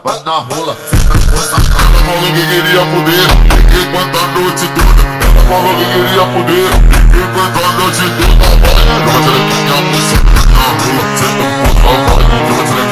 vai na rola. Ela falou que queria poder, enquanto a noite toda. Ela falou que queria poder, enquanto a noite toda. Joga xerequinha, moça, na rola. Senta, porra, vai, joga xerequinha.